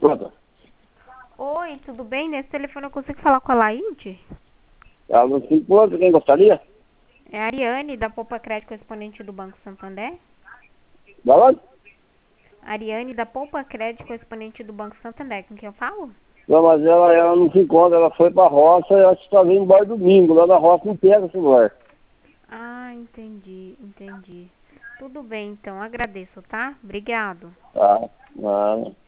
Pronto. Oi, tudo bem? Nesse telefone eu consigo falar com a Laide? Ela não se encontra, quem gostaria? É a Ariane, da Poupa Crédito, correspondente do Banco Santander? Vai lá? Ariane, da Poupa Crédito, correspondente do Banco Santander, com quem eu falo? Não, mas ela não se encontra, ela foi pra roça e acho que só vem embora domingo. Lá na roça não pega celular. Ah, entendi. Tudo bem, então, agradeço, tá? Obrigado. Tá? Nada.